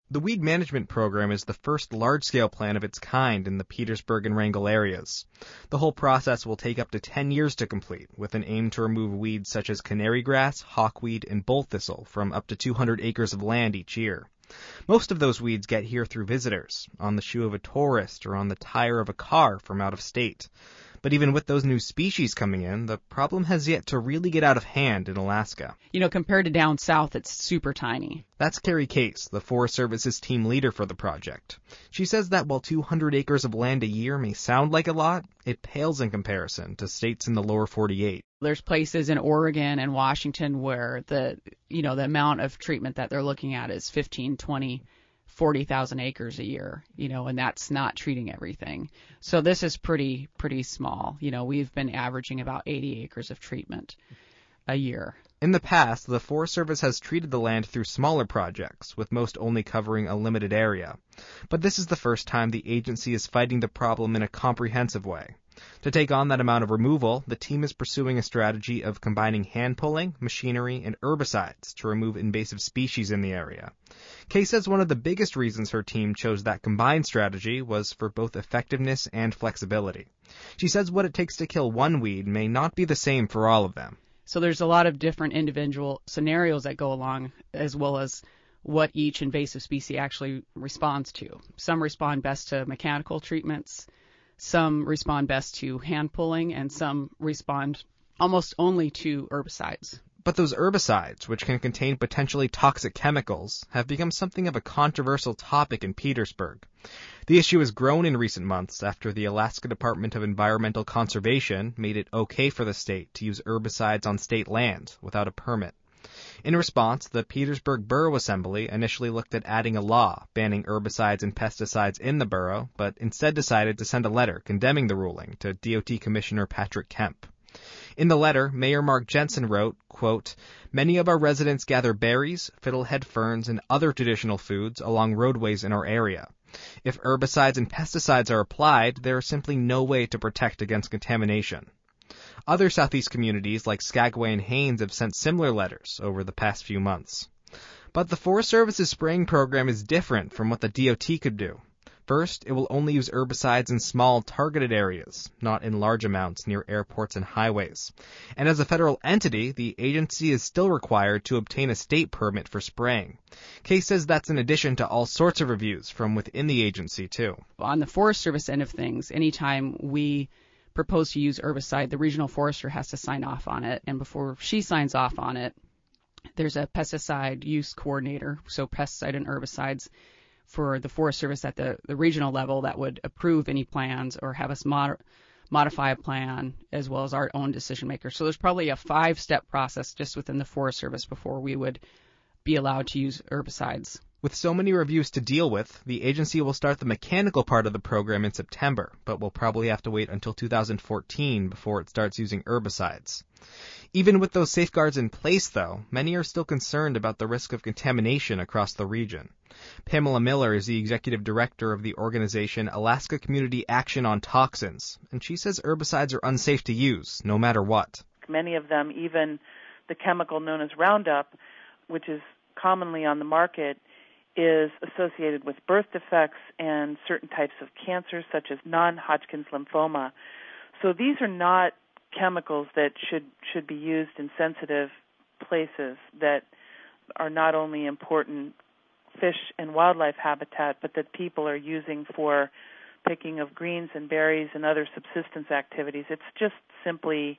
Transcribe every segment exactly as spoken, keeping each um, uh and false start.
The weed management program is the first large-scale plan of its kind in the Petersburg and Wrangell areas. The whole process will take up to ten years to complete, with an aim to remove weeds such as canary grass, hawkweed, and bull thistle from up to two hundred acres of land each year. Most of those weeds get here through visitors, on the shoe of a tourist or on the tire of a car from out of state. But even with those new species coming in, the problem has yet to really get out of hand in Alaska. You know, compared to down south, it's super tiny. That's Carrie Case, the Forest Service's team leader for the project. She says that while two hundred acres of land a year may sound like a lot, it pales in comparison to states in the lower forty-eight. There's places in Oregon and Washington where the, you know, the amount of treatment that they're looking at is fifteen, twenty, forty thousand acres a year, you know, and that's not treating everything. So this is pretty, pretty small. You know, we've been averaging about eighty acres of treatment a year. In the past, the Forest Service has treated the land through smaller projects, with most only covering a limited area. But this is the first time the agency is fighting the problem in a comprehensive way. To take on that amount of removal, the team is pursuing a strategy of combining hand pulling, machinery, and herbicides to remove invasive species in the area. Kay says one of the biggest reasons her team chose that combined strategy was for both effectiveness and flexibility. She says what it takes to kill one weed may not be the same for all of them. So there's a lot of different individual scenarios that go along, as well as what each invasive species actually responds to. Some respond best to mechanical treatments, some respond best to hand pulling, and some respond almost only to herbicides. But those herbicides, which can contain potentially toxic chemicals, have become something of a controversial topic in Petersburg. The issue has grown in recent months after the Alaska Department of Environmental Conservation made it okay for the state to use herbicides on state land without a permit. In response, the Petersburg Borough Assembly initially looked at adding a law banning herbicides and pesticides in the borough, but instead decided to send a letter condemning the ruling to D O T Commissioner Patrick Kemp. In the letter, Mayor Mark Jensen wrote, quote, "Many of our residents gather berries, fiddlehead ferns, and other traditional foods along roadways in our area. If herbicides and pesticides are applied, there is simply no way to protect against contamination." Other Southeast communities like Skagway and Haines have sent similar letters over the past few months. But the Forest Service's spraying program is different from what the D O T could do. First, it will only use herbicides in small, targeted areas, not in large amounts near airports and highways. And as a federal entity, the agency is still required to obtain a state permit for spraying. Kay says that's in addition to all sorts of reviews from within the agency, too. On the Forest Service end of things, anytime we propose to use herbicide, the regional forester has to sign off on it. And before she signs off on it, there's a pesticide use coordinator, so pesticide and herbicides, for the Forest Service at the, the regional level that would approve any plans or have us mod- modify a plan, as well as our own decision maker. So there's probably a five-step process just within the Forest Service before we would be allowed to use herbicides. With so many reviews to deal with, the agency will start the mechanical part of the program in September, but will probably have to wait until two thousand fourteen before it starts using herbicides. Even with those safeguards in place, though, many are still concerned about the risk of contamination across the region. Pamela Miller is the executive director of the organization Alaska Community Action on Toxins, and she says herbicides are unsafe to use, no matter what. Many of them, even the chemical known as Roundup, which is commonly on the market, is associated with birth defects and certain types of cancer, such as non-Hodgkin's lymphoma. So these are not chemicals that should should be used in sensitive places that are not only important fish and wildlife habitat, but that people are using for picking of greens and berries and other subsistence activities. It's just simply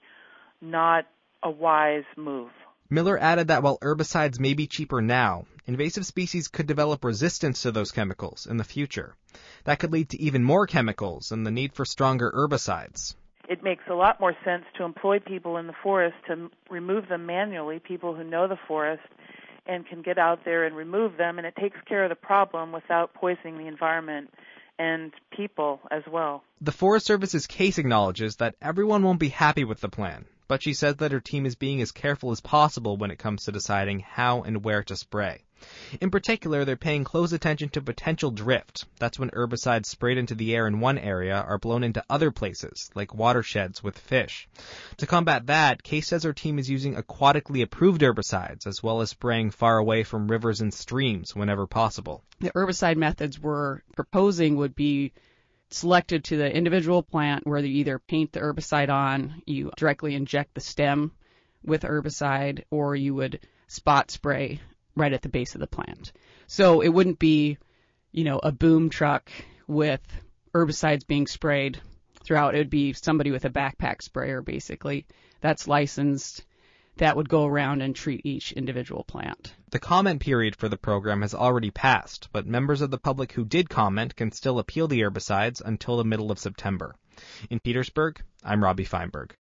not a wise move. Miller added that while herbicides may be cheaper now, invasive species could develop resistance to those chemicals in the future. That could lead to even more chemicals and the need for stronger herbicides. It makes a lot more sense to employ people in the forest to remove them manually, people who know the forest and can get out there and remove them, and it takes care of the problem without poisoning the environment and people as well. The Forest Service's case acknowledges that everyone won't be happy with the plan, but she says that her team is being as careful as possible when it comes to deciding how and where to spray. In particular, they're paying close attention to potential drift. That's when herbicides sprayed into the air in one area are blown into other places, like watersheds with fish. To combat that, Case says her team is using aquatically approved herbicides, as well as spraying far away from rivers and streams whenever possible. The herbicide methods we're proposing would be selected to the individual plant, where you either paint the herbicide on, you directly inject the stem with herbicide, or you would spot spray right at the base of the plant. So it wouldn't be, you know, a boom truck with herbicides being sprayed throughout. It would be somebody with a backpack sprayer, basically, that's licensed, that would go around and treat each individual plant. The comment period for the program has already passed, but members of the public who did comment can still appeal the herbicides until the middle of September. In Petersburg, I'm Robbie Feinberg.